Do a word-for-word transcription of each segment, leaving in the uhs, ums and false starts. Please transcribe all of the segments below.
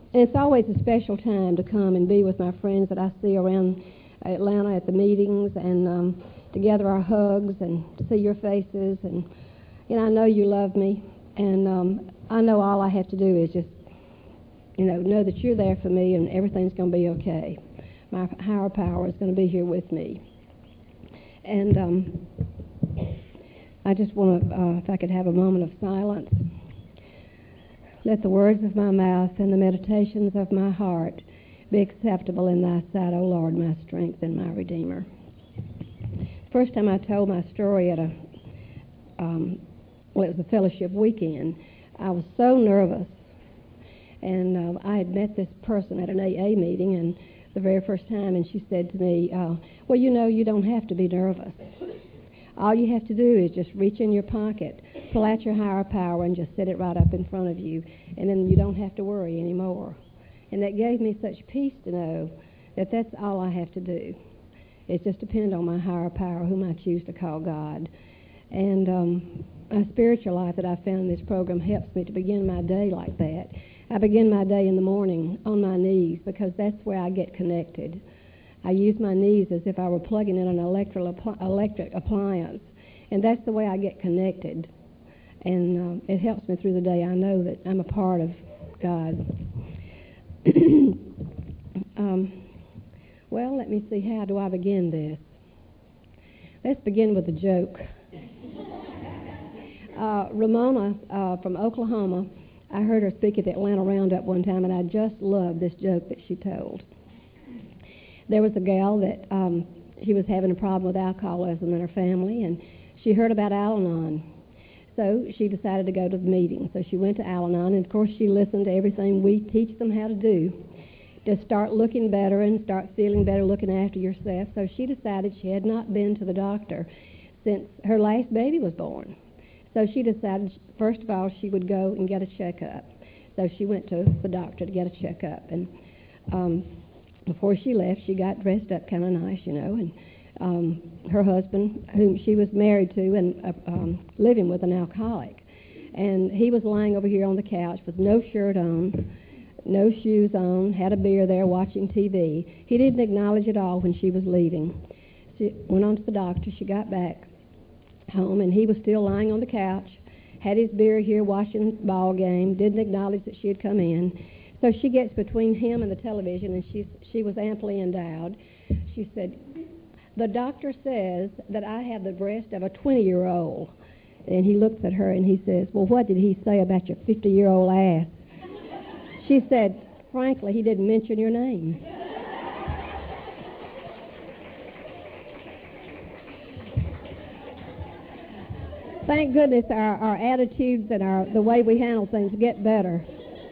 it's always a special time to come and be with my friends that I see around Atlanta at the meetings, and um, to gather our hugs and to see your faces. And, you know, I know you love me, and um, I know all I have to do is just, you know, know that you're there for me and everything's going to be okay. My higher power is going to be here with me. And um, I just want to, uh, if I could have a moment of silence. Let the words of my mouth and the meditations of my heart be acceptable in thy sight, O Lord, my strength and my Redeemer. First time I told my story at a, um, well, it was a fellowship weekend, I was so nervous. And uh, I had met this person at an A A meeting, and the very first time, and she said to me, uh, well, you know, you don't have to be nervous. All you have to do is just reach in your pocket, pull out your higher power, and just set it right up in front of you, and then you don't have to worry anymore. And that gave me such peace to know that that's all I have to do. It's just depend on my higher power, whom I choose to call God. And um, my spiritual life that I found in this program helps me to begin my day like that. I begin my day in the morning on my knees because that's where I get connected. I use my knees as if I were plugging in an electric, electric appliance, and that's the way I get connected. And uh, it helps me through the day. I know that I'm a part of God. um, well, let me see, how do I begin this? Let's begin with a joke. uh, Ramona uh, from Oklahoma, I heard her speak at the Atlanta Roundup one time, and I just loved this joke that she told. There was a gal that um, she was having a problem with alcoholism in her family, and she heard about Al-Anon. So she decided to go to the meeting. So she went to Al-Anon, and of course she listened to everything we teach them how to do, to start looking better and start feeling better, looking after yourself. So she decided she had not been to the doctor since her last baby was born. So she decided, first of all, she would go and get a checkup. So she went to the doctor to get a checkup. And um, before she left, she got dressed up kind of nice, you know, and um, her husband, whom she was married to and uh, um, living with an alcoholic, and he was lying over here on the couch with no shirt on, no shoes on, had a beer there watching T V. He didn't acknowledge at all when she was leaving. She went on to the doctor. She got back home, and he was still lying on the couch, had his beer here watching the ball game, didn't acknowledge that she had come in. So she gets between him and the television, and she, she was amply endowed. She said, the doctor says that I have the breast of a twenty-year-old. And he looks at her and he says, well, what did he say about your fifty-year-old ass? She said, frankly, he didn't mention your name. Thank goodness our, our attitudes and our the way we handle things get better.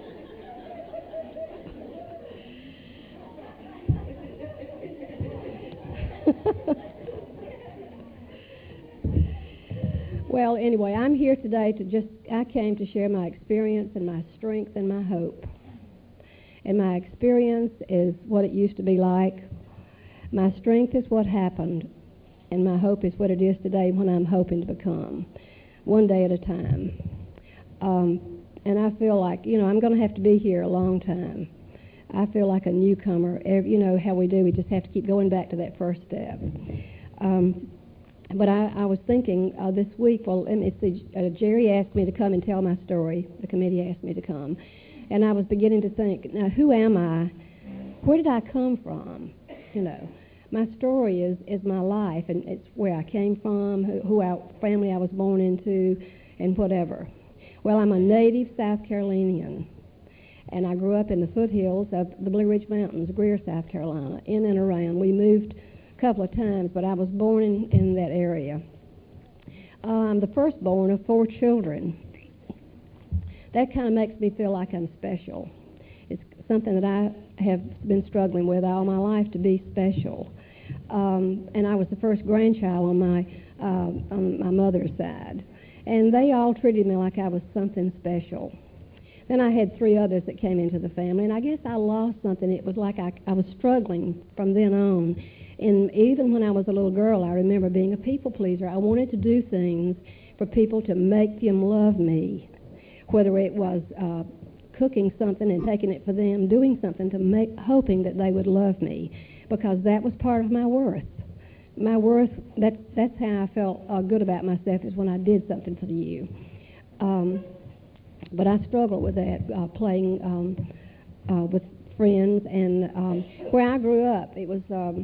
Well, anyway, I'm here today to just, I came to share my experience and my strength and my hope. And my experience is what it used to be like. My strength is what happened, and my hope is what it is today when I'm hoping to become, one day at a time. Um, and I feel like, you know, I'm going to have to be here a long time. I feel like a newcomer. Every, you know how we do, we just have to keep going back to that first step. Um, but I, I was thinking uh, this week, well, let me see, uh, Jerry asked me to come and tell my story. The committee asked me to come. And I was beginning to think, now, who am I? Where did I come from? You know, my story is, is my life, and it's where I came from, who, who our family I was born into, and whatever. Well, I'm a native South Carolinian, and I grew up in the foothills of the Blue Ridge Mountains, Greer, South Carolina, in and around. We moved a couple of times, but I was born in, in that area. Uh, I'm the firstborn of four children. That kind of makes me feel like I'm special. It's something that I have been struggling with all my life, to be special. Um, and I was the first grandchild on my uh, on my mother's side. And they all treated me like I was something special. Then I had three others that came into the family, and I guess I lost something. It was like I, I was struggling from then on. And even when I was a little girl, I remember being a people pleaser. I wanted to do things for people to make them love me, whether it was uh, cooking something and taking it for them, doing something to make, hoping that they would love me, because that was part of my worth. My worth, that, that's how I felt uh, good about myself, is when I did something for you. Um, but I struggled with that, uh, playing um, uh, with friends. And um, where I grew up, it was, um,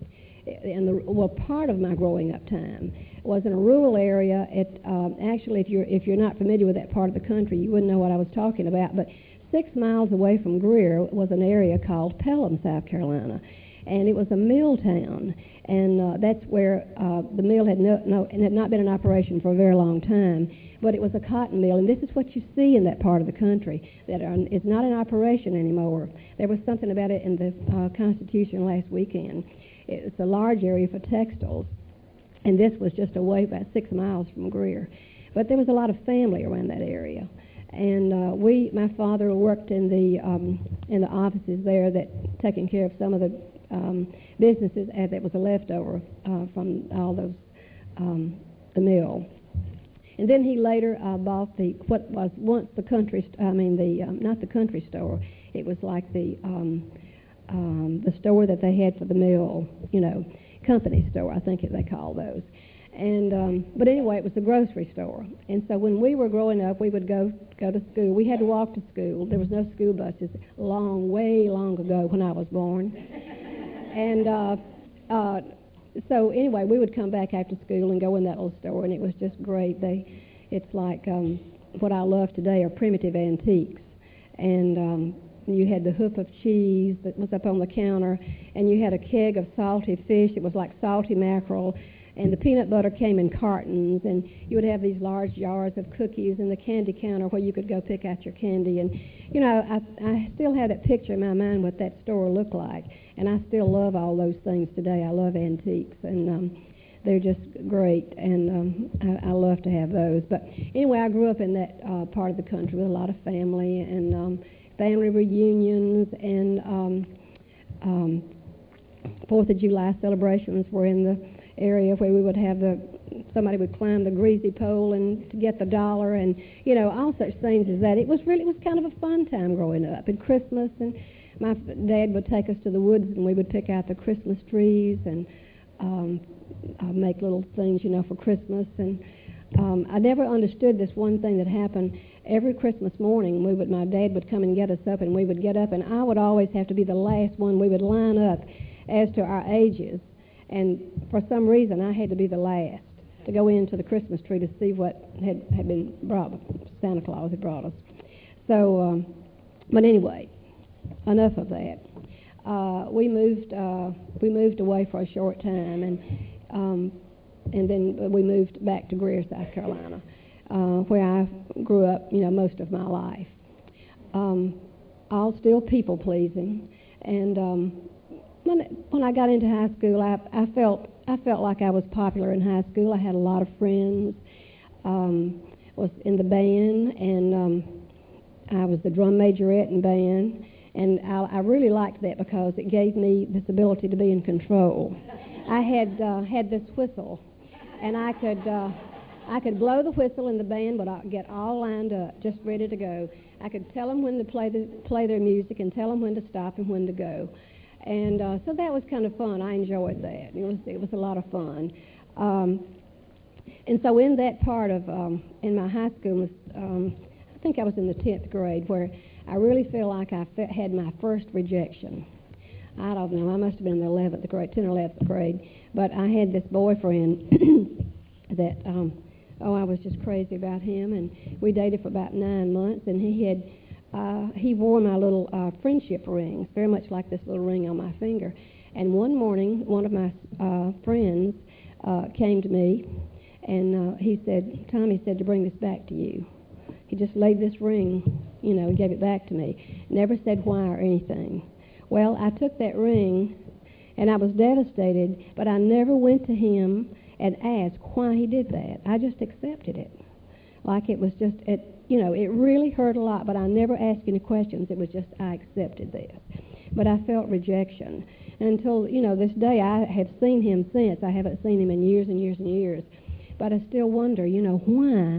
in the, well, part of my growing up time was in a rural area. It, um, actually, if you're, if you're not familiar with that part of the country, you wouldn't know what I was talking about. But six miles away from Greer was an area called Pelham, South Carolina. And it was a mill town, and uh, that's where uh, the mill had no, no, and had not been in operation for a very long time, but it was a cotton mill, and this is what you see in that part of the country, that are, it's not in operation anymore. There was something about it in the uh, Constitution last weekend. It's a large area for textiles, and this was just away about six miles from Greer. But there was a lot of family around that area. And uh, we, my father worked in the um, in the offices there, that taking care of some of the um, businesses as it was a leftover uh, from all those um, the mill. And then he later uh, bought the what was once the country. St- I mean the um, not the country store. It was like the um, um, the store that they had for the mill. You know, company store. I think they call those. And um, but anyway, it was the grocery store. And so when we were growing up, we would go go to school. We had to walk to school. There was no school buses. Long, way long ago when I was born. And uh, uh, so anyway, we would come back after school and go in that little store, and it was just great. They, it's like um, what I love today are primitive antiques. And um, you had the hoop of cheese that was up on the counter, and you had a keg of salty fish. It was like salty mackerel. And the peanut butter came in cartons, and you would have these large jars of cookies and the candy counter where you could go pick out your candy. And, you know, I, I still have that picture in my mind what that store looked like, and I still love all those things today. I love antiques, and um, they're just great, and um, I, I love to have those. But anyway, I grew up in that uh, part of the country with a lot of family and um, family reunions, and um, um, Fourth of July celebrations were in the area where we would have the somebody would climb the greasy pole and to get the dollar, and you know, all such things as that. It was really it was kind of a fun time growing up. And Christmas, and my dad would take us to the woods, and we would pick out the Christmas trees and um, uh, make little things, you know, for Christmas. And um, I never understood this one thing that happened. Every Christmas morning, we would my dad would come and get us up, and we would get up, and I would always have to be the last one. We would line up as to our ages. And for some reason, I had to be the last to go into the Christmas tree to see what had, had been brought. Santa Claus had brought us. So, um, but anyway, enough of that. Uh, we moved. Uh, we moved away for a short time, and um, and then we moved back to Greer, South Carolina, uh, where I grew up. You know, most of my life. Um, all still people pleasing, and. Um, When, when I got into high school, I, I felt I felt like I was popular in high school. I had a lot of friends. Um, was in the band, and um, I was the drum majorette in band, and I, I really liked that because it gave me this ability to be in control. I had uh, had this whistle, and I could uh, I could blow the whistle, and the band would get all lined up, just ready to go. I could tell them when to play the, play their music, and tell them when to stop and when to go. And uh, so that was kind of fun. I enjoyed that. It was it was a lot of fun. Um, and so in that part of, um, in my high school, um, I think I was in the tenth grade, where I really feel like I fe- had my first rejection. I don't know, I must have been in the eleventh grade, tenth or eleventh grade, but I had this boyfriend that, um, oh, I was just crazy about him, and we dated for about nine months, and he had Uh, he wore my little uh, friendship rings, very much like this little ring on my finger. And one morning, one of my uh, friends uh, came to me, and uh, he said, Tommy said to bring this back to you. He just laid this ring, you know, and gave it back to me. Never said why or anything. Well, I took that ring, and I was devastated, but I never went to him and asked why he did that. I just accepted it. Like it was just... it. You know, it really hurt a lot, but I never asked any questions. It was just I accepted this. But I felt rejection. And until, you know, this day, I have seen him since. I haven't seen him in years and years and years. But I still wonder, you know, why,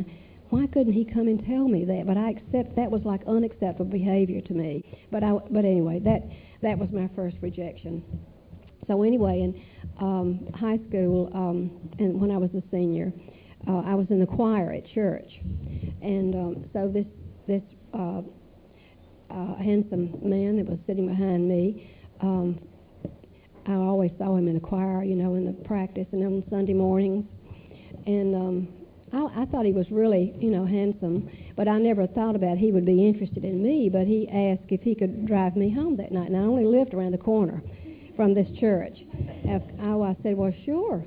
why couldn't he come and tell me that? But I accept that was like unacceptable behavior to me. But I, but anyway, that that was my first rejection. So anyway, in um, high school, um, and when I was a senior, uh, I was in the choir at church, and um, so this this uh, uh, handsome man that was sitting behind me, um, I always saw him in the choir, you know, in the practice and on Sunday mornings, and um, I, I thought he was really, you know, handsome, but I never thought about he would be interested in me. But he asked if he could drive me home that night, and I only lived around the corner from this church. I, I said, well, sure.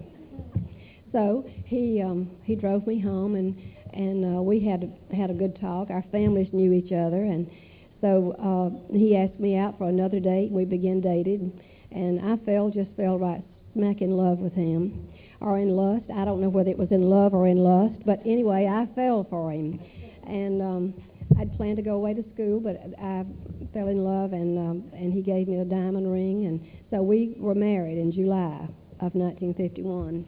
So he um, he drove me home, and and uh, we had a, had a good talk. Our families knew each other, and so uh, he asked me out for another date. We began dating, and I fell just fell right smack in love with him, or in lust. I don't know whether it was in love or in lust, but anyway, I fell for him, and um, I'd planned to go away to school, but I fell in love, and um, and he gave me a diamond ring, and so we were married in July of nineteen fifty-one.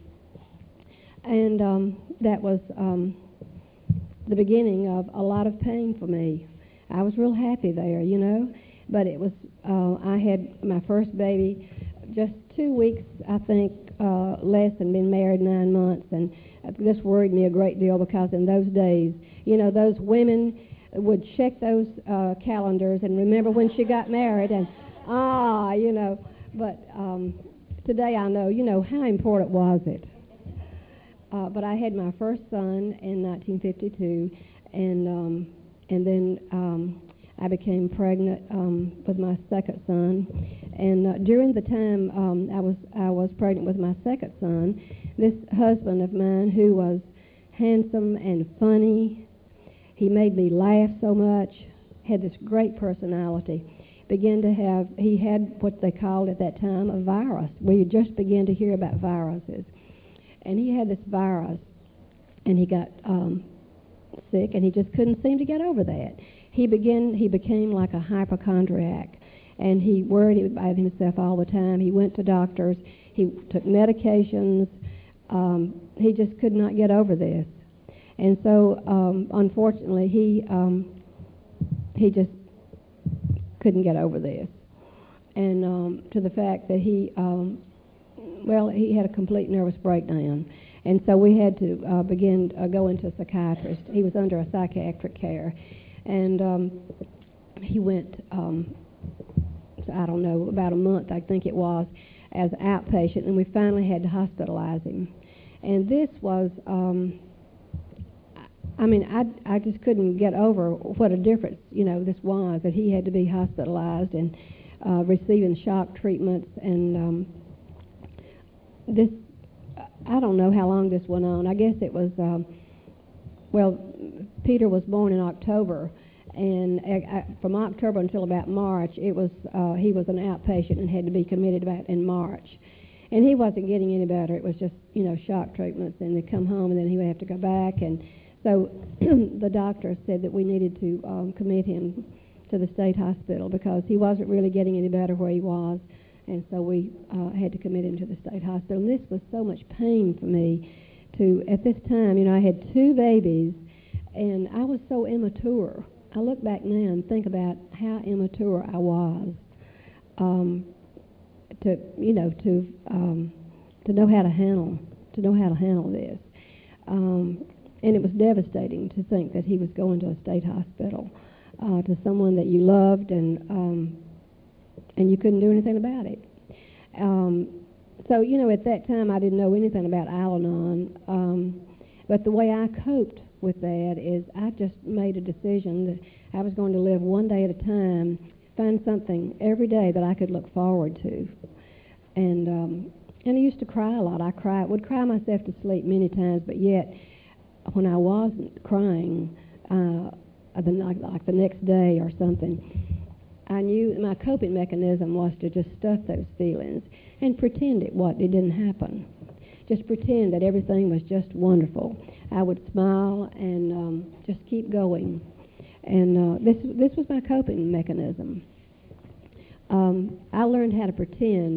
And um, that was um, the beginning of a lot of pain for me. I was real happy there, you know, but it was, uh, I had my first baby just two weeks, I think, uh, less than been married nine months, and this worried me a great deal because in those days, you know, those women would check those uh, calendars and remember when she got married, and ah, you know, but um, today I know, you know, how important was it? Uh, but I had my first son in nineteen fifty-two, and um, and then um, I became pregnant um, with my second son. And uh, during the time um, I was I was pregnant with my second son, this husband of mine, who was handsome and funny, he made me laugh so much, had this great personality, began to have, he had what they called at that time a virus. We just began to hear about viruses. And he had this virus, and he got um, sick, and he just couldn't seem to get over that. He began, he became like a hypochondriac, and he worried about himself all the time. He went to doctors, he took medications. Um, he just could not get over this, and so um, unfortunately, he um, he just couldn't get over this, and um, to the fact that he. Um, Well, he had a complete nervous breakdown, and so we had to uh, begin uh, go into a psychiatrist. He was under a psychiatric care, and um, he went, um, I don't know, about a month, I think it was, as an outpatient, and we finally had to hospitalize him. And this was, um, I mean, I, I just couldn't get over what a difference, you know, this was, that he had to be hospitalized and uh, receiving shock treatments, and um, this, I don't know how long this went on. I guess it was, um, well, Peter was born in October, and uh, from October until about March, it was uh, he was an outpatient and had to be committed about in March. And he wasn't getting any better. It was just, you know, shock treatments, and they'd come home, and then he would have to go back. And so the doctor said that we needed to um, commit him to the state hospital because he wasn't really getting any better where he was. And so we uh, had to commit him to the state hospital. And this was so much pain for me to, at this time, you know, I had two babies, and I was so immature. I look back now and think about how immature I was um, to, you know, to um, to know how to handle, to know how to handle this. Um, and it was devastating to think that he was going to a state hospital, uh, to someone that you loved, and um, and you couldn't do anything about it. Um, so, you know, at that time I didn't know anything about Al-Anon, um, but the way I coped with that is I just made a decision that I was going to live one day at a time, find something every day that I could look forward to. And um, and I used to cry a lot. I cried, would cry myself to sleep many times, but yet when I wasn't crying, uh, the, like, like the next day or something, I knew my coping mechanism was to just stuff those feelings and pretend it what it didn't happen. Just pretend that everything was just wonderful. I would smile and um, just keep going. And uh, this this was my coping mechanism. Um, I learned how to pretend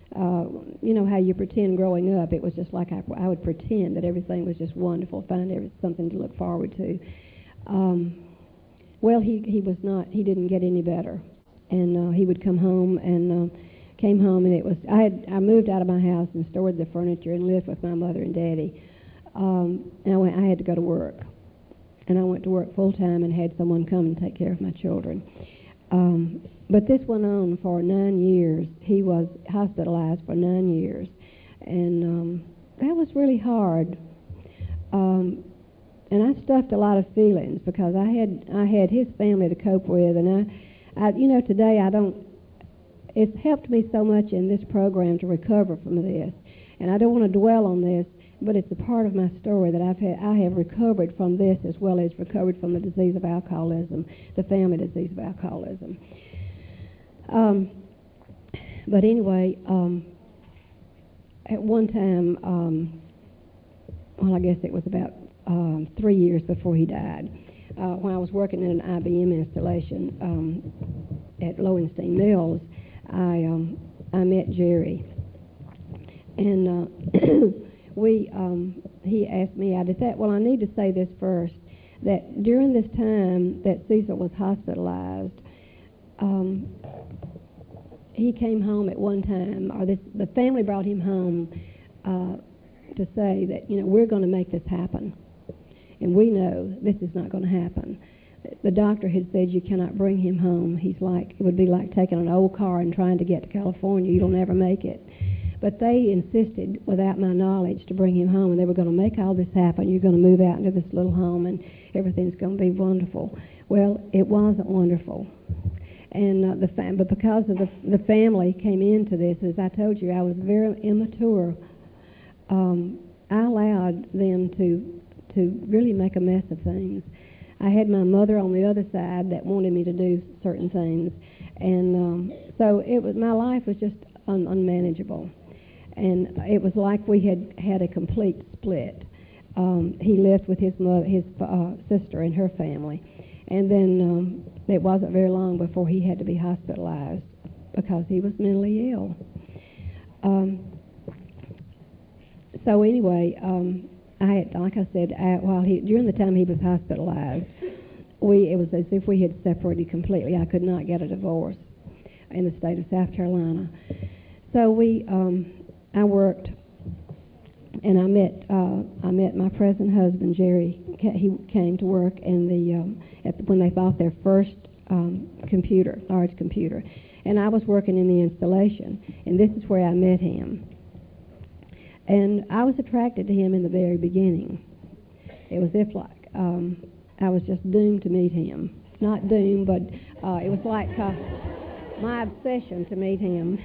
uh, you know how you pretend growing up. It was just like I, I would pretend that everything was just wonderful, find every, something to look forward to. Um, well, he, he was not, he didn't get any better. And uh, he would come home and uh, came home and it was, I had, I moved out of my house and stored the furniture and lived with my mother and daddy. Um, and I, went, I had to go to work. And I went to work full time and had someone come and take care of my children. Um, but this went on for nine years. He was hospitalized for nine years. And um, that was really hard. Um, and I stuffed a lot of feelings because I had I had his family to cope with. And I, I, you know, today I don't, it's helped me so much in this program to recover from this. And I don't want to dwell on this, but it's a part of my story that I've had, I have recovered from this as well as recovered from the disease of alcoholism, the family disease of alcoholism. Um, but anyway, um, at one time, um, well, I guess it was about um, three years before he died, uh, when I was working in an I B M installation um, at Lowenstein Mills, I um, I met Jerry, and uh, we um, he asked me. I did that. Well, I need to say this first, that during this time that Cecil was hospitalized, um, he came home at one time, or this, the family brought him home uh, to say that, you know, we're going to make this happen, and we know this is not going to happen. The doctor had said you cannot bring him home. He's like, it would be like taking an old car and trying to get to California. You'll never make it. But they insisted, without my knowledge, to bring him home, and they were going to make all this happen. You're going to move out into this little home, and everything's going to be wonderful. Well, it wasn't wonderful. And uh, the fam- but because of the the family came into this, as I told you, I was very immature. Um, I allowed them to to really make a mess of things. I had my mother on the other side that wanted me to do certain things, and um, so it was my life was just un- unmanageable, and it was like we had had a complete split. Um, he lived with his mother, his uh, sister, and her family, and then um, it wasn't very long before he had to be hospitalized because he was mentally ill. Um, so anyway. Um, I had, like I said, I, while he during the time he was hospitalized, we it was as if we had separated completely. I could not get a divorce in the state of South Carolina. So we, um, I worked, and I met uh, I met my present husband Jerry. He came to work in the um, at the, when they bought their first um, computer, large computer, and I was working in the installation, and this is where I met him. And I was attracted to him in the very beginning. It was if like um, I was just doomed to meet him. Not doomed, but uh, it was like uh, my obsession to meet him.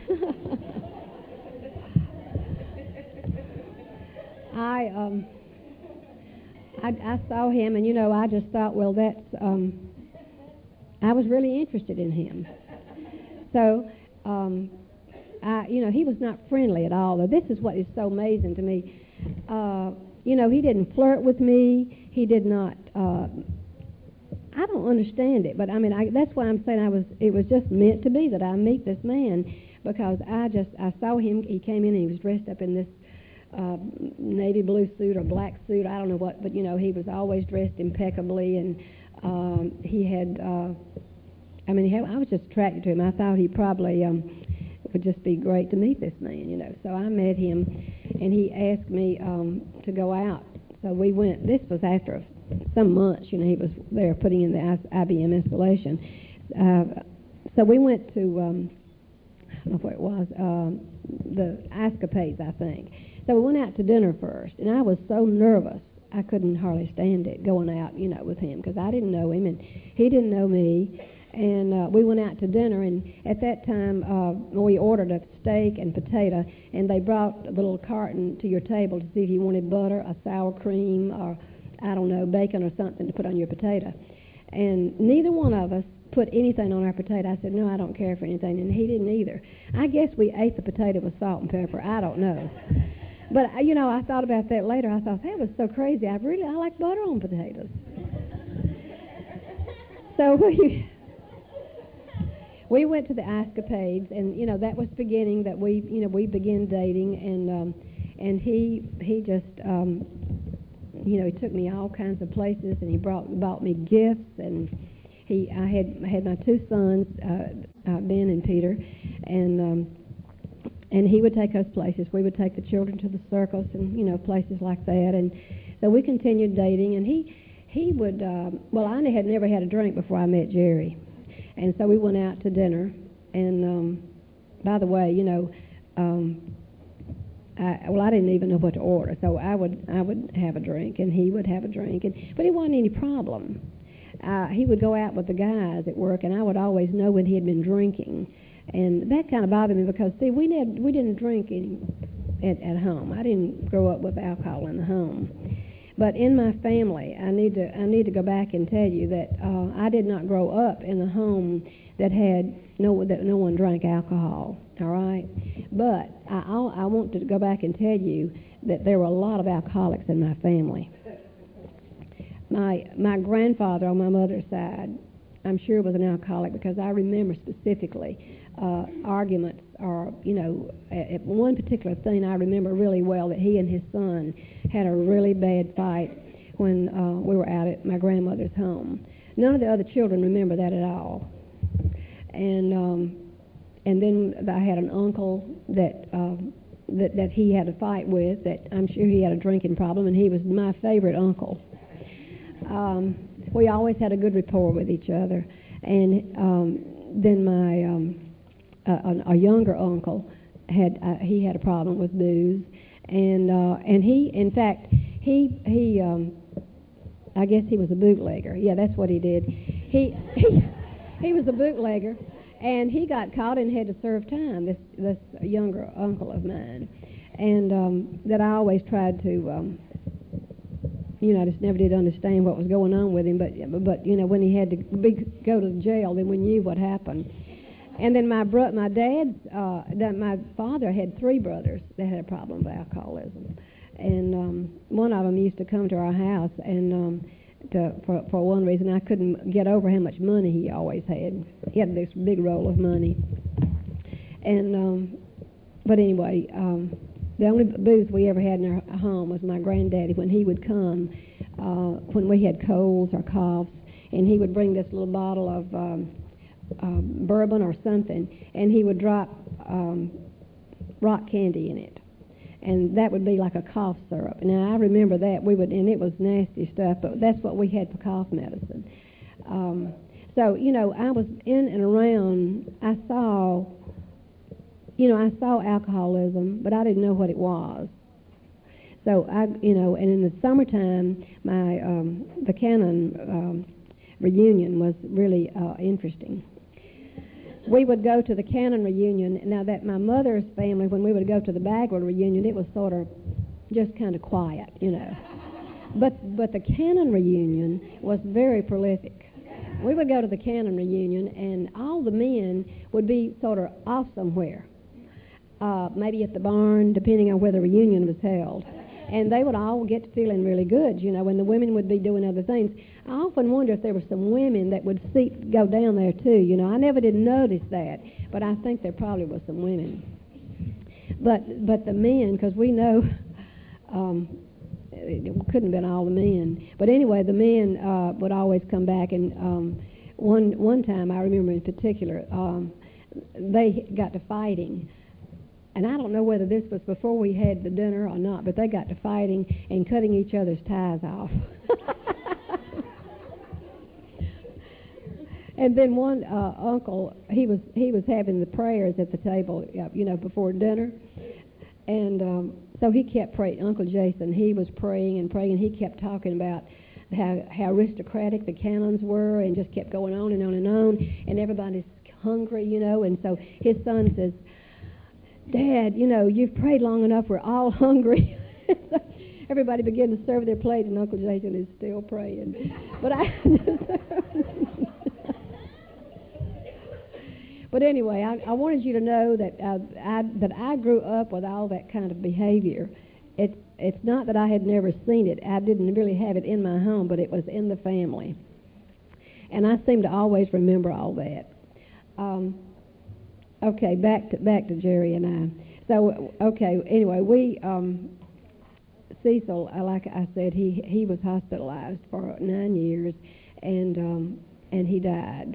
I, um, I I saw him, and you know, I just thought, well, that's. Um, I was really interested in him. So. Um, I, you know, he was not friendly at all. Though this is what is so amazing to me. Uh, you know, he didn't flirt with me. He did not. Uh, I don't understand it, but I mean, I, that's why I'm saying I was. It was just meant to be that I meet this man, because I just I saw him. He came in and he was dressed up in this uh, navy blue suit or black suit. I don't know what, but you know, he was always dressed impeccably, and um, he had. Uh, I mean, he had, I was just attracted to him. I thought he probably. Um, It would just be great to meet this man, you know. So I met him, and he asked me um, to go out. So we went. This was after some months, you know. He was there putting in the I B M installation. Uh, so we went to um, I don't know what it was, um, the Escapades, I think. So we went out to dinner first, and I was so nervous I couldn't hardly stand it going out, you know, with him, because I didn't know him and he didn't know me. And uh, we went out to dinner, and at that time uh, we ordered a steak and potato, and they brought a little carton to your table to see if you wanted butter, a sour cream, or I don't know, bacon or something to put on your potato. And neither one of us put anything on our potato. I said, no, I don't care for anything, and he didn't either. I guess we ate the potato with salt and pepper. I don't know. But, you know, I thought about that later. I thought, that was so crazy. I really, I like butter on potatoes. So we... we went to the Escapades, and you know that was beginning that we you know we began dating, and um, and he he just um, you know he took me all kinds of places, and he brought bought me gifts, and he I had I had my two sons, uh, uh, Ben and Peter, and um, and he would take us places. We would take the children to the circus and you know places like that, and so we continued dating, and he he would um, well I had never had a drink before I met Jerry. And so we went out to dinner, and um, by the way, you know, um, I, well, I didn't even know what to order, so I would I would have a drink, and he would have a drink, and but it wasn't any problem. Uh, he would go out with the guys at work, and I would always know when he had been drinking, and that kind of bothered me because see, we never we didn't drink any, at at home. I didn't grow up with alcohol in the home. But in my family, I need to I need to go back and tell you that uh, I did not grow up in a home that had no that no one drank alcohol. All right, but I I want to go back and tell you that there were a lot of alcoholics in my family. My my grandfather on my mother's side, I'm sure was an alcoholic because I remember specifically uh, arguments or, you know, at one particular thing I remember really well that he and his son had a really bad fight when uh, we were out at my grandmother's home. None of the other children remember that at all. And um, and then I had an uncle that, uh, that that he had a fight with that I'm sure he had a drinking problem, and he was my favorite uncle. Um, we always had a good rapport with each other. And um, then my um, a, a younger uncle had uh, he had a problem with booze, and uh, and he in fact he he um, I guess he was a bootlegger. Yeah, that's what he did. He he, he was a bootlegger, and he got caught and had to serve time. This this younger uncle of mine, and um, that I always tried to. Um, You know, I just never did understand what was going on with him. But, but you know, when he had to be, go to jail, then we knew what happened. And then my bro- my dad's, uh, my father had three brothers that had a problem with alcoholism, and um, one of them used to come to our house, and um, to, for for one reason I couldn't get over how much money he always had. He had this big roll of money, and um, but anyway. Um, The only booze we ever had in our home was my granddaddy when he would come, uh, when we had colds or coughs, and he would bring this little bottle of um, uh, bourbon or something, and he would drop um, rock candy in it, and that would be like a cough syrup. Now I remember that we would, and it was nasty stuff, but that's what we had for cough medicine. Um, so you know, I was in and around. I saw. You know, I saw alcoholism, but I didn't know what it was. So I, you know, and in the summertime, my um, the Cannon um, reunion was really uh, interesting. We would go to the Cannon reunion. Now that my mother's family, when we would go to the Bagwell reunion, it was sort of just kind of quiet, you know. But but the Cannon reunion was very prolific. We would go to the Cannon reunion, and all the men would be sort of off somewhere. Uh, maybe at the barn, depending on where the reunion was held. And they would all get to feeling really good, you know, when the women would be doing other things. I often wonder if there were some women that would see, go down there too, you know. I never did notice that, but I think there probably was some women. But but the men, because we know um, it couldn't have been all the men. But anyway, the men uh, would always come back, and um, one, one time I remember in particular, um, they got to fighting. And I don't know whether this was before we had the dinner or not, but they got to fighting and cutting each other's ties off. And then one uh, uncle, he was he was having the prayers at the table, you know, before dinner, and um, so he kept praying. Uncle Jason, he was praying and praying, and he kept talking about how how aristocratic the Cannons were, and just kept going on and on and on, and everybody's hungry, you know, and so his son says, Dad, you know, you've prayed long enough, we're all hungry. Everybody began to serve their plate, and Uncle Jason is still praying. But I But anyway, I, I wanted you to know that uh, I, that I grew up with all that kind of behavior. It's it's not that I had never seen it. I didn't really have it in my home, but it was in the family. And I seem to always remember all that. Um, okay, back to back to Jerry and I. So okay, anyway, we um, Cecil, uh, like I said, he he was hospitalized for nine years, and um, and he died.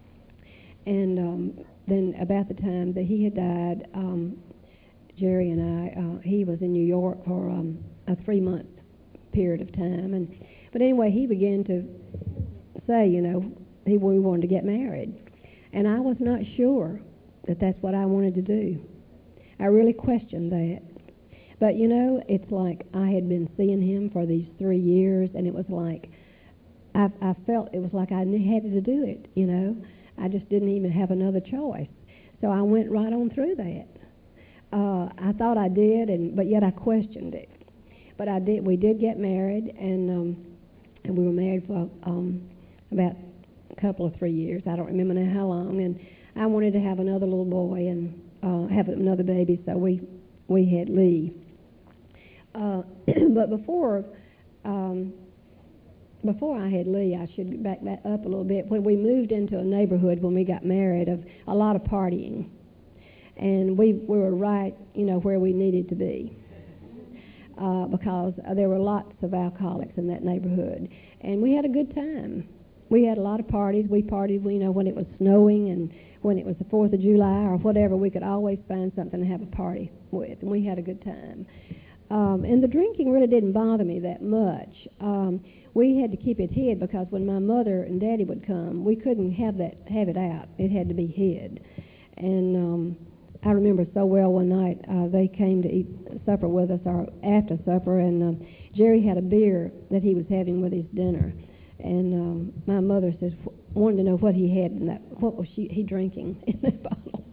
And um, then about the time that he had died, um, Jerry and I, uh, he was in New York for um, a three-month period of time, and but anyway, he began to say, you know, he we wanted to get married, and I was not sure that that's what I wanted to do. I really questioned that. But, you know, it's like I had been seeing him for these three years, and it was like I, I felt it was like I had to do it, you know. I just didn't even have another choice. So I went right on through that. Uh, I thought I did, and but yet I questioned it. But I did. We did get married, and um, and we were married for um, about a couple of three years. I don't remember now how long. And I wanted to have another little boy and uh, have another baby, so we we had Lee. Uh, but before um, before I had Lee, I should back that up a little bit. When we moved into a neighborhood when we got married, of a lot of partying, and we, we were right, you know, where we needed to be, uh, because there were lots of alcoholics in that neighborhood, and we had a good time. We had a lot of parties. We partied, you know, when it was snowing and when it was the Fourth of July or whatever. We could always find something to have a party with, and we had a good time. Um, and the drinking really didn't bother me that much. Um, we had to keep it hid because when my mother and daddy would come, we couldn't have that have it out. It had to be hid. And um, I remember so well one night uh, they came to eat supper with us, or after supper, and um, Jerry had a beer that he was having with his dinner. And um, my mother says, wanted to know what he had in that, what was she, he drinking in that bottle.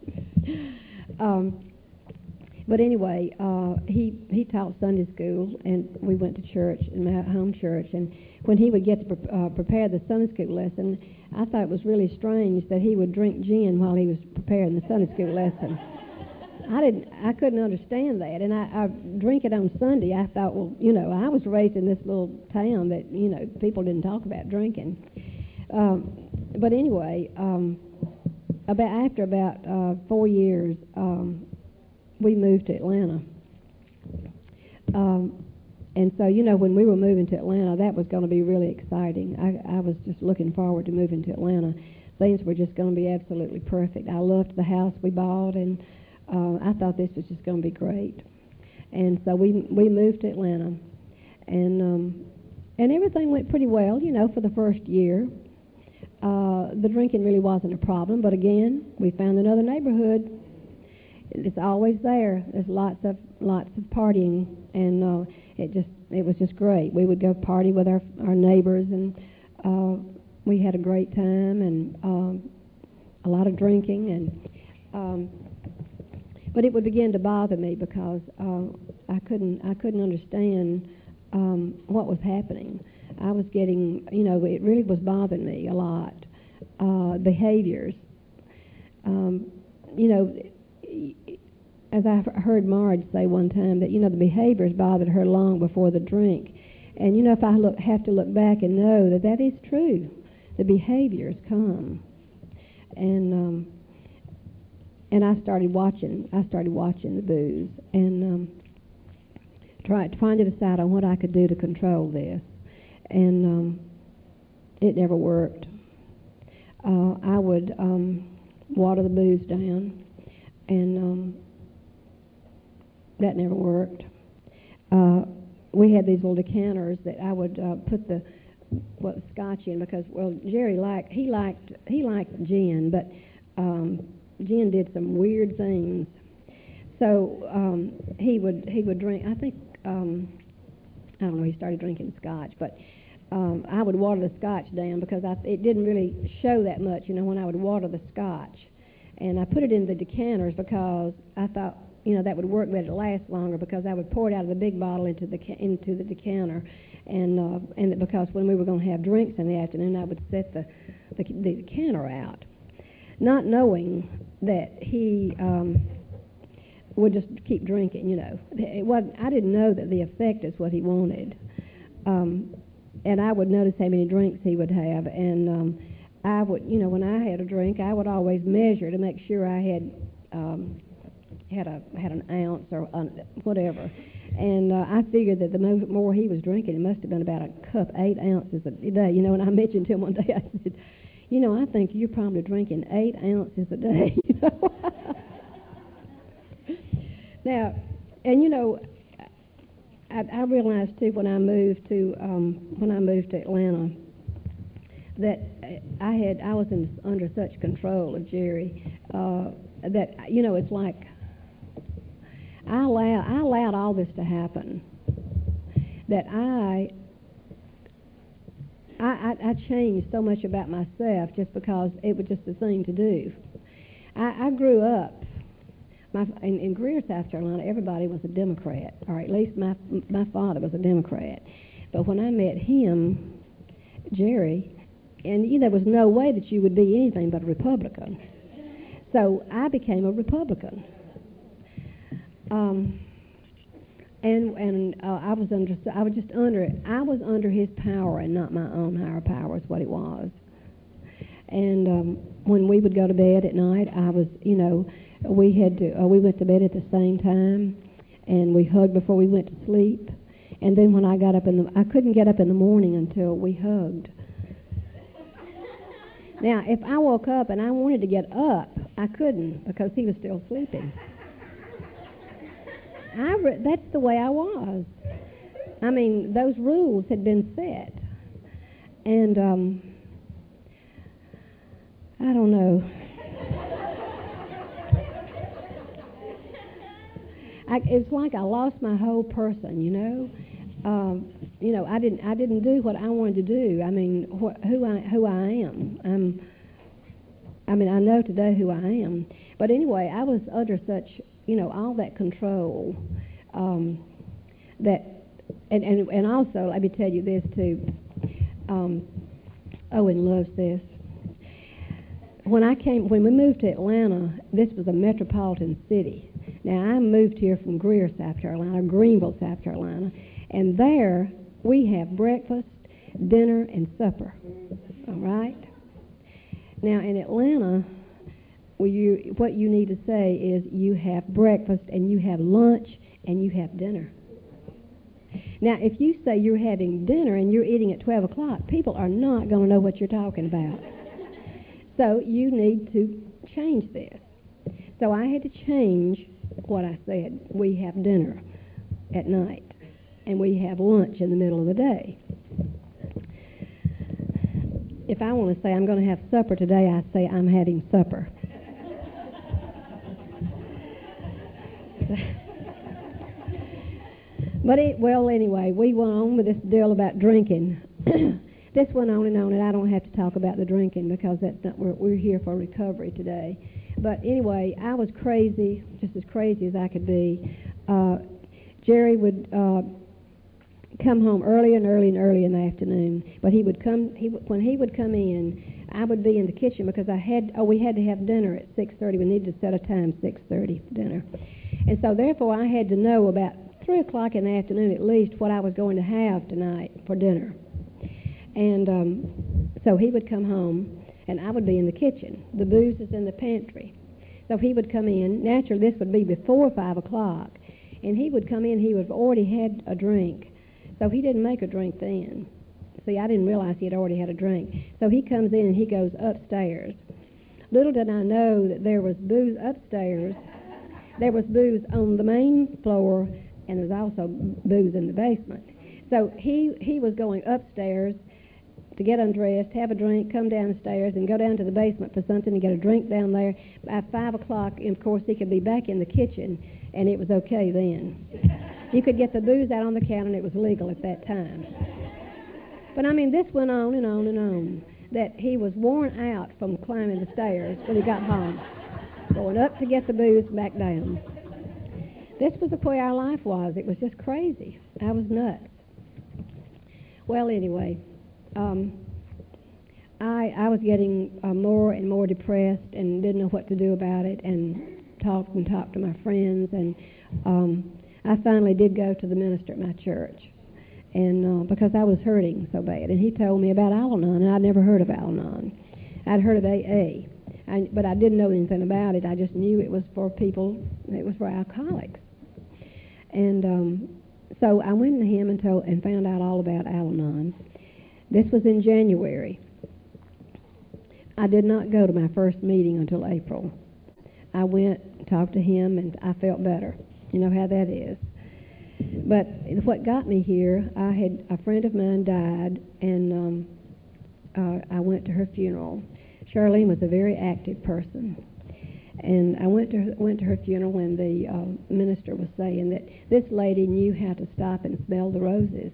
um, But anyway, uh, he he taught Sunday school, and we went to church, in my home church. And when he would get to pre- uh, prepare the Sunday school lesson, I thought it was really strange that he would drink gin while he was preparing the Sunday school lesson. I didn't, I couldn't understand that. And I, I drink it on Sunday. I thought, well, you know, I was raised in this little town that, you know, people didn't talk about drinking. Um, but anyway, um, about after about uh, four years. Um, we moved to Atlanta. Um, and so, you know, when we were moving to Atlanta, that was going to be really exciting. I, I was just looking forward to moving to Atlanta. Things were just going to be absolutely perfect. I loved the house we bought, and uh, I thought this was just going to be great. And so we we moved to Atlanta, and um, and everything went pretty well, you know, for the first year. Uh, the drinking really wasn't a problem, but again, we found another neighborhood. It's always there. There's lots of lots of partying, and uh, it just it was just great. We would go party with our our neighbors, and uh, we had a great time, and um, a lot of drinking, and um, but it would begin to bother me because uh, I couldn't I couldn't understand um, what was happening. I was getting, you know, it really was bothering me a lot. Uh, behaviors, um, you know. As I heard Marge say one time, that, you know, the behaviors bothered her long before the drink. And, you know, if I look, have to look back and know that that is true, the behaviors come. And um, and I started watching, I started watching the booze and um, tried, trying to decide on what I could do to control this. And um, it never worked. Uh, I would um, water the booze down, and um, that never worked. Uh, we had these little decanters that I would uh, put the what well, scotch in because, well, Jerry liked he liked he liked gin, but um, gin did some weird things. So um, he would he would drink. I think um, I don't know. He started drinking scotch, but um, I would water the scotch down because I, it didn't really show that much, you know, when I would water the scotch. And I put it in the decanters because I thought, you know, that would work better, last longer, because I would pour it out of the big bottle into the into the decanter, and uh, and because when we were going to have drinks in the afternoon, I would set the the, the decanter out, not knowing that he um, would just keep drinking. You know, it wasn't. I didn't know that the effect is what he wanted, um, and I would notice how many drinks he would have, and um, I would, you know, when I had a drink, I would always measure to make sure I had um, had a had an ounce or un, whatever. And uh, I figured that the mo- more he was drinking, it must have been about a cup, eight ounces a day. You know, and I mentioned to him one day, I said, you know, I think you're probably drinking eight ounces a day. You know? Now, and you know, I, I realized too when I moved to um, when I moved to Atlanta that I had I was in, under such control of Jerry uh, that you know it's like I allowed I allowed all this to happen. That I I, I I changed so much about myself just because it was just the thing to do. I, I grew up. My, in, in Greer, South Carolina, everybody was a Democrat, or at least my my father was a Democrat. But when I met him, Jerry, and you know, there was no way that you would be anything but a Republican. So I became a Republican. Um, and and uh, I was under I was just under it. I was under his power and not my own higher power is what it was. And um, when we would go to bed at night, I was, you know. We had to. Uh, we went to bed at the same time, and we hugged before we went to sleep. And then when I got up in the, I couldn't get up in the morning until we hugged. Now, if I woke up and I wanted to get up, I couldn't because he was still sleeping. I re- that's the way I was. I mean, those rules had been set, and um, I don't know. I, it's like I lost my whole person, you know. Um, you know, I didn't. I didn't do what I wanted to do. I mean, wh- who I who I am. I'm. I mean, I know today who I am. But anyway, I was under such, you know, all that control. Um, that, and, and and also, let me tell you this too. Um, Owen loves this. When I came, when we moved to Atlanta, this was a metropolitan city. Now, I moved here from Greer, South Carolina, Greenville, South Carolina, and there we have breakfast, dinner, and supper, all right? Now, in Atlanta, well, you, what you need to say is you have breakfast, and you have lunch, and you have dinner. Now, if you say you're having dinner and you're eating at twelve o'clock, people are not going to know what you're talking about. So you need to change this. So I had to change what I said. We have dinner at night, and we have lunch in the middle of the day. If I want to say I'm going to have supper today, I say I'm having supper. But it, well, anyway, we went on with this deal about drinking. This went on and on, and I don't have to talk about the drinking because that's not, we're, we're here for recovery today. But anyway, I was crazy, just as crazy as I could be. Uh, Jerry would uh, come home early and early and early in the afternoon. But he would come. He when he would come in, I would be in the kitchen because I had. Oh, we had to have dinner at six thirty. We needed to set a time six thirty for dinner, and so therefore I had to know about three o'clock in the afternoon at least what I was going to have tonight for dinner. And um, so he would come home, and I would be in the kitchen. The booze is in the pantry. So he would come in. Naturally, this would be before five o'clock. And he would come in. He would have already had a drink. So he didn't make a drink then. See, I didn't realize he had already had a drink. So he comes in, and he goes upstairs. Little did I know that there was booze upstairs. There was booze on the main floor, and there was also booze in the basement. So he, he was going upstairs to get undressed, have a drink, come downstairs, and go down to the basement for something and get a drink down there. By five o'clock, and of course, he could be back in the kitchen, and it was okay then. You could get the booze out on the counter, and it was legal at that time. But, I mean, this went on and on and on, that he was worn out from climbing the stairs when he got home, going up to get the booze and back down. This was the way our life was. It was just crazy. I was nuts. Well, anyway, um, I I was getting uh, more and more depressed and didn't know what to do about it, and talked and talked to my friends, and um, I finally did go to the minister at my church, and uh, because I was hurting so bad, and he told me about Al-Anon, and I'd never heard of Al-Anon. I'd heard of A A, I, but I didn't know anything about it. I just knew it was for people, it was for alcoholics. And um, so I went to him and, told, and found out all about Al-Anon. This was in January. I did not go to my first meeting until April. I went, talked to him, and I felt better. You know how that is. But what got me here, I had a friend of mine died, and um, uh, I went to her funeral. Charlene was a very active person, and I went to her, went to her funeral, and the uh, minister was saying that this lady knew how to stop and smell the roses.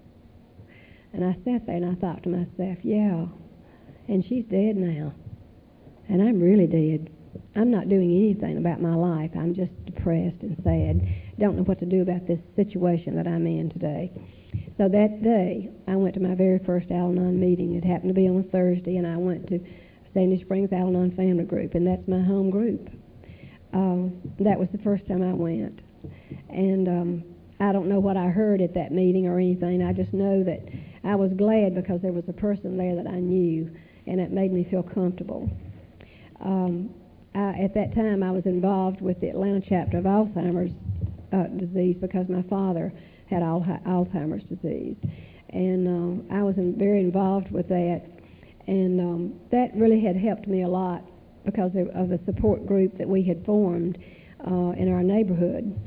And I sat there and I thought to myself, yeah, and she's dead now, and I'm really dead. I'm not doing anything about my life. I'm just depressed and sad. Don't know what to do about this situation that I'm in today. So that day, I went to my very first Al-Anon meeting. It happened to be on a Thursday, and I went to Sandy Springs Al-Anon Family Group, and that's my home group. Uh, that was the first time I went. And um, I don't know what I heard at that meeting or anything. I just know that I was glad because there was a person there that I knew, and it made me feel comfortable. Um, I, at that time, I was involved with the Atlanta chapter of Alzheimer's uh, disease because my father had al- Alzheimer's disease. And uh, I was in, very involved with that. And um, that really had helped me a lot because of, of the support group that we had formed uh, in our neighborhood.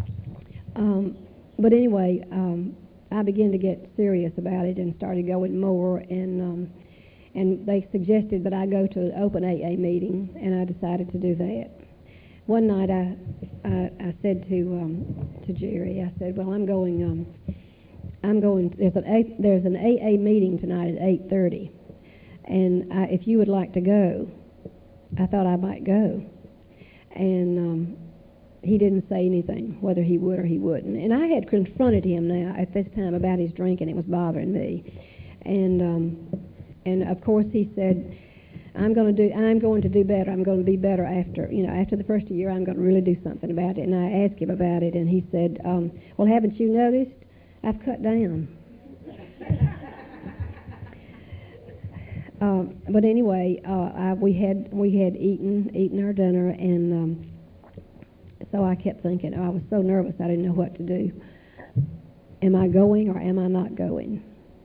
Um, but anyway, um, I began to get serious about it and started going more, and um, and they suggested that I go to an open A A meeting, and I decided to do that. One night I I, I said to um, to Jerry, I said, well, I'm going um, I'm going. There's an a, there's an A A meeting tonight at eight thirty. And I, if you would like to go, I thought I might go. And um, he didn't say anything, whether he would or he wouldn't. And I had confronted him now at this time about his drinking. It was bothering me. And um, and of course he said, I'm going to do. I'm going to do better. I'm going to be better after. You know, after the first year, I'm going to really do something about it. And I asked him about it, and he said, um, well, haven't you noticed? I've cut down. Uh, but anyway, uh, I, we had we had eaten eaten our dinner, and um, so I kept thinking. Oh, I was so nervous, I didn't know what to do. Am I going or am I not going?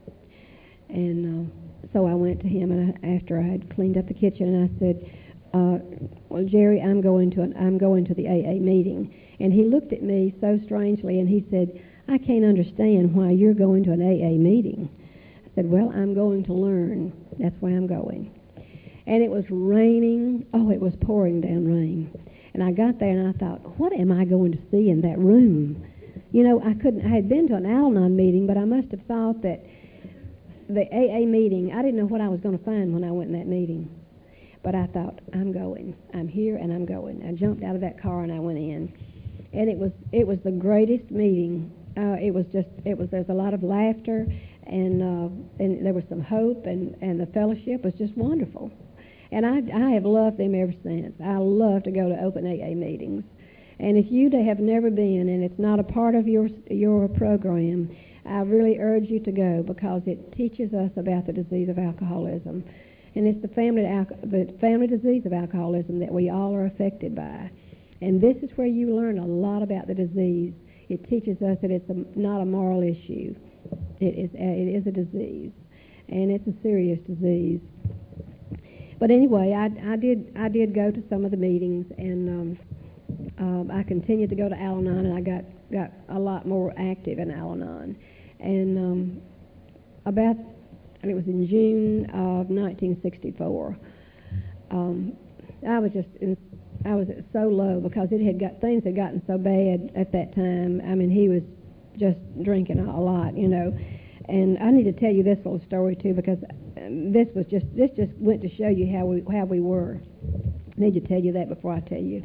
And uh, so I went to him, and I, after I had cleaned up the kitchen, and I said, uh, "Well, Jerry, I'm going to an, I'm going to the A A meeting." And he looked at me so strangely, and he said, "I can't understand why you're going to an A A meeting." I said, well, I'm going to learn. That's why I'm going. And it was raining. Oh, it was pouring down rain. And I got there and I thought, what am I going to see in that room? You know, I couldn't, I had been to an Al-Anon meeting, but I must have thought that the A A meeting, I didn't know what I was going to find when I went in that meeting. But I thought, I'm going. I'm here and I'm going. I jumped out of that car and I went in. And it was, it was the greatest meeting. Uh, it was just, it was, there's a lot of laughter, and uh, and there was some hope, and, and the fellowship was just wonderful. And I, I have loved them ever since. I love to go to open A A meetings. And if you have never been, and it's not a part of your your program, I really urge you to go, because it teaches us about the disease of alcoholism. And it's the family, the family disease of alcoholism that we all are affected by. And this is where you learn a lot about the disease. It teaches us that it's a, not a moral issue. It is, it is a disease, and it's a serious disease. But anyway, I, I did I did go to some of the meetings, and um, um, I continued to go to Al-Anon, and I got, got a lot more active in Al-Anon. And um, about, and it was in June of nineteen sixty-four, um, I was just in, I was so low because it had got things had gotten so bad at that time. I mean, he was just drinking a lot, you know. And I need to tell you this little story too, because this was just this just went to show you how we how we were. I need to tell you that before I tell you.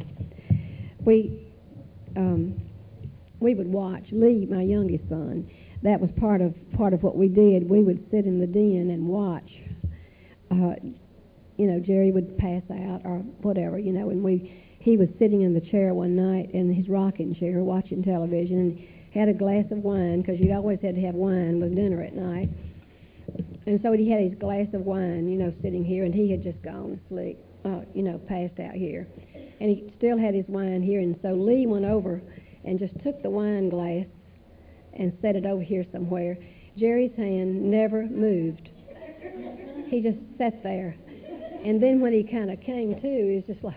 We um, we would watch Lee, my youngest son. That was part of part of what we did. We would sit in the den and watch. Uh, you know, Jerry would pass out or whatever, you know, and we he was sitting in the chair one night in his rocking chair watching television, and had a glass of wine, because you'd always had to have wine with dinner at night. and so he had his glass of wine, you know, sitting here, and he had just gone to sleep, uh, you know, passed out here. And he still had his wine here, and so Lee went over and just took the wine glass and set it over here somewhere. Jerry's hand never moved. He just sat there. And then when he kind of came to, he was just like...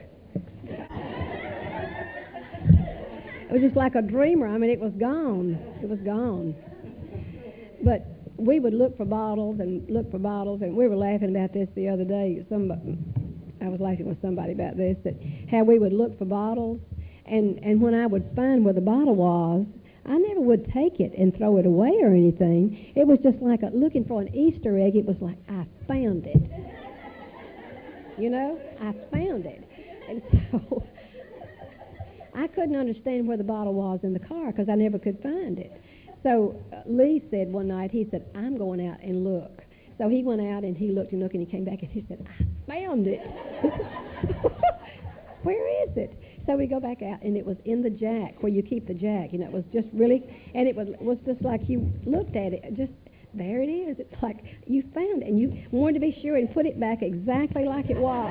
It was just like a dreamer. I mean, it was gone. It was gone. But we would look for bottles and look for bottles, and we were laughing about this the other day. Somebody, I was laughing with somebody about this, that how we would look for bottles, and, and when I would find where the bottle was, I never would take it and throw it away or anything. It was just like a, looking for an Easter egg. It was like, I found it. You know, I found it. And so I couldn't understand where the bottle was in the car because I never could find it. So uh, Lee said one night, he said, I'm going out and look. So he went out and he looked and looked and he came back and he said, I found it. Where is it? So we go back out, and it was in the jack, where you keep the jack. You know, it was just really, and it was, was just like you looked at it, just, there it is. It's like you found it, and you wanted to be sure and put it back exactly like it was.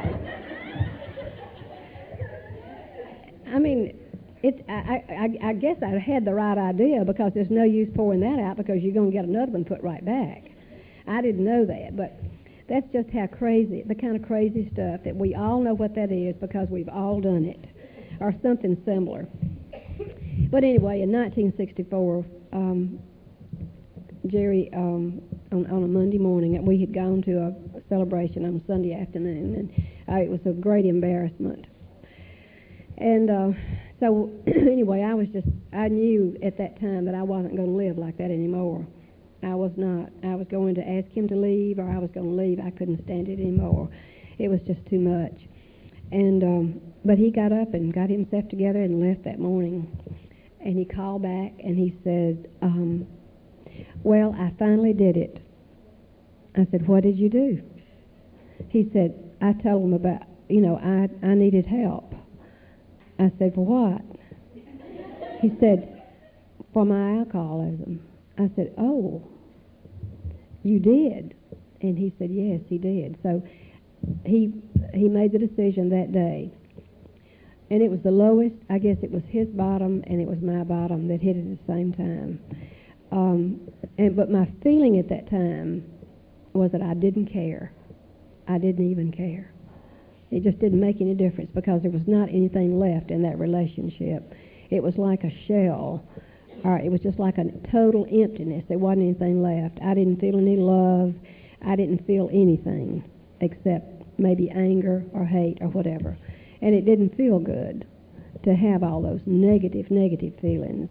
I mean, it's, I, I, I guess I had the right idea, because there's no use pouring that out because you're going to get another one put right back. I didn't know that, but that's just how crazy, the kind of crazy stuff that we all know what that is because we've all done it, or something similar. But anyway, in nineteen sixty-four, um, Jerry, um, on, on a Monday morning, we had gone to a celebration on Sunday afternoon, and uh, it was a great embarrassment. And uh, so anyway, I was just, I knew at that time that I wasn't going to live like that anymore. I was not. I was going to ask him to leave, or I was going to leave. I couldn't stand it anymore. It was just too much. And um, but he got up and got himself together and left that morning. And he called back and he said, um, well, I finally did it. I said, what did you do? He said, I told him about, you know, I, I needed help. I said, for what? He said, for my alcoholism. I said, oh, you did? And he said, yes, he did. So he he made the decision that day. And it was the lowest, I guess it was his bottom and it was my bottom that hit at the same time. Um, and but my feeling at that time was that I didn't care. I didn't even care. It just didn't make any difference because there was not anything left in that relationship. It was like a shell. Or it was just like a total emptiness. There wasn't anything left. I didn't feel any love. I didn't feel anything except maybe anger or hate or whatever. And it didn't feel good to have all those negative, negative feelings.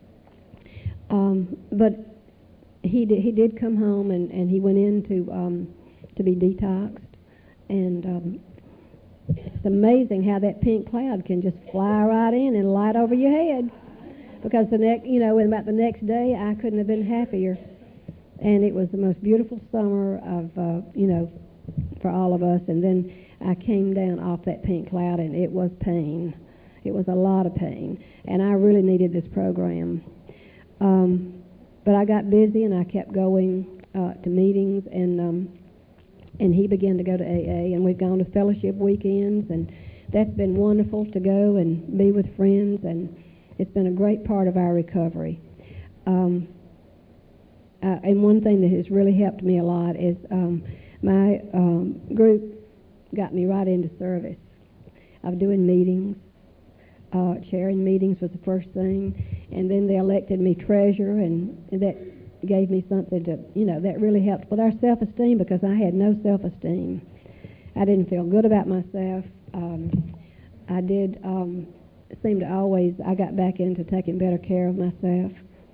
Um, but he did, he did come home and, and he went in to, um, to be detoxed. And um, it's amazing how that pink cloud can just fly right in and light over your head. Because the next, you know, about the next day, I couldn't have been happier. And it was the most beautiful summer of, uh, you know, for all of us. And then I came down off that pink cloud, and it was pain. It was a lot of pain. And I really needed this program. Um, but I got busy, and I kept going uh, to meetings, and um, and he began to go to A A, and we've gone to fellowship weekends, and that's been wonderful to go and be with friends, and it's been a great part of our recovery. Um, uh, and one thing that has really helped me a lot is um, my um, group got me right into service of doing meetings. Uh, chairing meetings was the first thing, and then they elected me treasurer, and that gave me something to, you know, that really helped with our self-esteem because I had no self-esteem. I didn't feel good about myself. Um, I did... Um, seemed to always, I got back into taking better care of myself,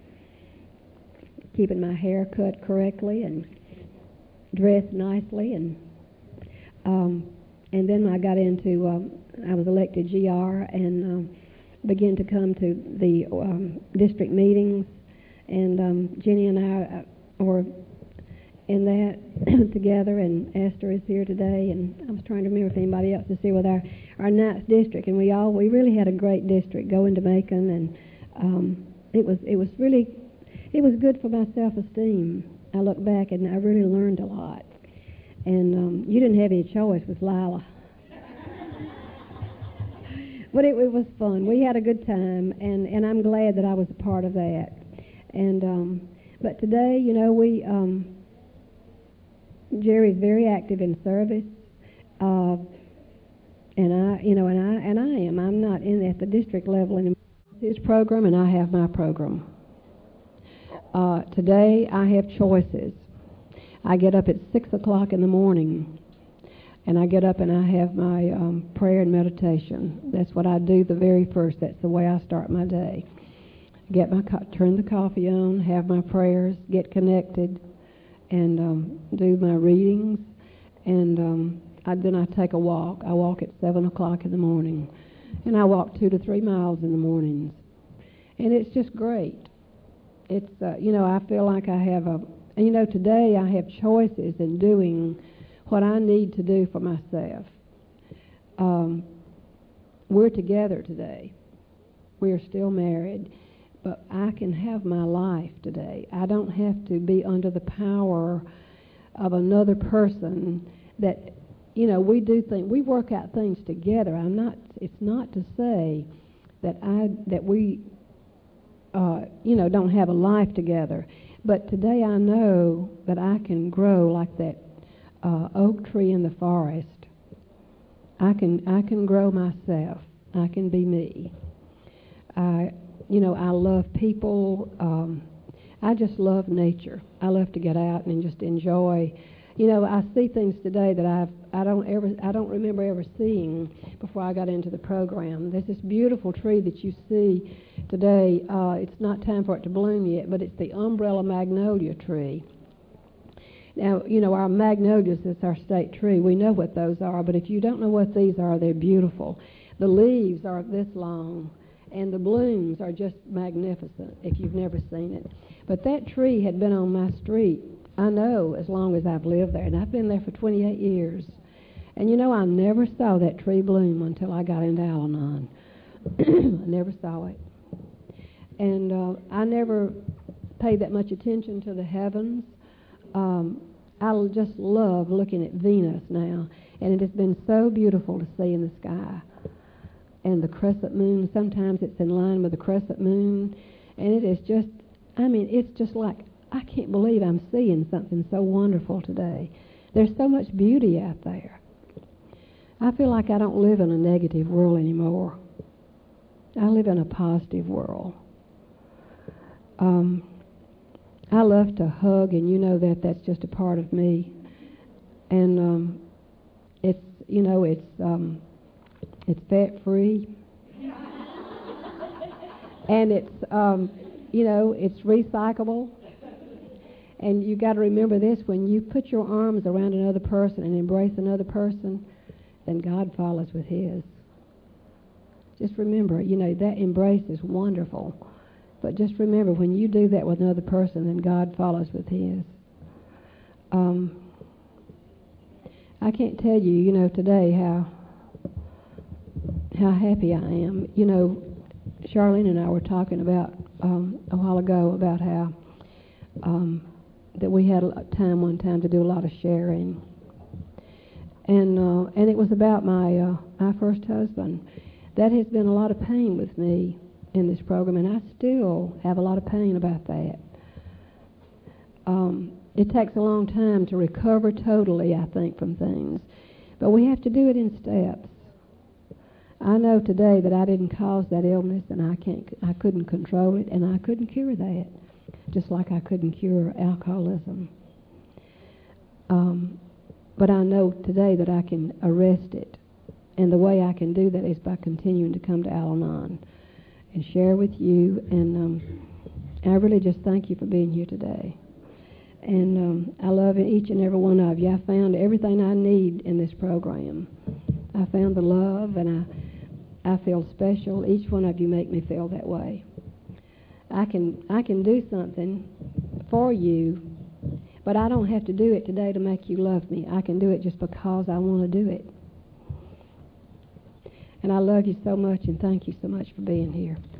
keeping my hair cut correctly and dressed nicely, and um, and then I got into, um, I was elected G R and um, began to come to the um, district meetings, and um, Jenny and I uh, were in that together, and Esther is here today, and I was trying to remember if anybody else is here with our, our ninth district, and we all, we really had a great district going to Macon, and um, it was, it was really, it was good for my self-esteem. I look back and I really learned a lot. And um, you didn't have any choice with Lila. But it, it was fun. We had a good time, and, and I'm glad that I was a part of that. And um, but today, you know, we um, Jerry's very active in service, uh, and I, you know, and I and I am. I'm not in at the district level anymore. His program, and I have my program. Uh, today, I have choices. I get up at six o'clock in the morning. And I get up and I have my um, prayer and meditation. That's what I do the very first. That's the way I start my day. Get my co- turn the coffee on, have my prayers, get connected, and um, do my readings. And um, I, then I take a walk. I walk at seven o'clock in the morning, and I walk two to three miles in the mornings. And it's just great. It's uh, you know I feel like I have a and, you know today I have choices in doing what I need to do for myself. Um, we're together today. We are still married, but I can have my life today. I don't have to be under the power of another person that, you know, we do things, we work out things together. I'm not, it's not to say that I, that we, uh, you know, don't have a life together, but today I know that I can grow like that Uh, oak tree in the forest. I can I can grow myself. I can be me. I, you know, I love people. Um, I just love nature. I love to get out and just enjoy. You know, I see things today that I've I don't ever I don't remember ever seeing before I got into the program. There's this beautiful tree that you see today. Uh, it's not time for it to bloom yet, but it's the umbrella magnolia tree. Now, you know, our magnolias is our state tree. We know what those are, but if you don't know what these are, they're beautiful. The leaves are this long, and the blooms are just magnificent if you've never seen it. But that tree had been on my street, I know, as long as I've lived there, and I've been there for twenty-eight years. And, you know, I never saw that tree bloom until I got into Al-Anon. I never saw it. And uh, I never paid that much attention to the heavens. Um, I just love looking at Venus now, and it has been so beautiful to see in the sky. And the crescent moon, sometimes it's in line with the crescent moon, and it is just, I mean, it's just like, I can't believe I'm seeing something so wonderful today. There's so much beauty out there. I feel like I don't live in a negative world anymore. I live in a positive world. Um... I love to hug, and you know that that's just a part of me. And um, it's, you know, it's um, it's fat-free, and it's, um, you know, it's recyclable. And you got to remember this: when you put your arms around another person and embrace another person, then God follows with His. Just remember, you know, that embrace is wonderful. But just remember, when you do that with another person, then God follows with His. Um, I can't tell you, you know, today how how happy I am. You know, Charlene and I were talking about um, a while ago about how um, that we had a time one time to do a lot of sharing, and uh, and it was about my uh, my first husband. That has been a lot of pain with me in this program, and I still have a lot of pain about that. Um, it takes a long time to recover totally, I think, from things, but we have to do it in steps. I know today that I didn't cause that illness, and I can't, I couldn't control it, and I couldn't cure that, just like I couldn't cure alcoholism. Um, but I know today that I can arrest it, and the way I can do that is by continuing to come to Al-Anon and share with you, and um, I really just thank you for being here today. And um, I love each and every one of you. I found everything I need in this program. I found the love, and I I feel special. Each one of you make me feel that way. I can I can do something for you, but I don't have to do it today to make you love me. I can do it just because I want to do it. And I love you so much, and thank you so much for being here.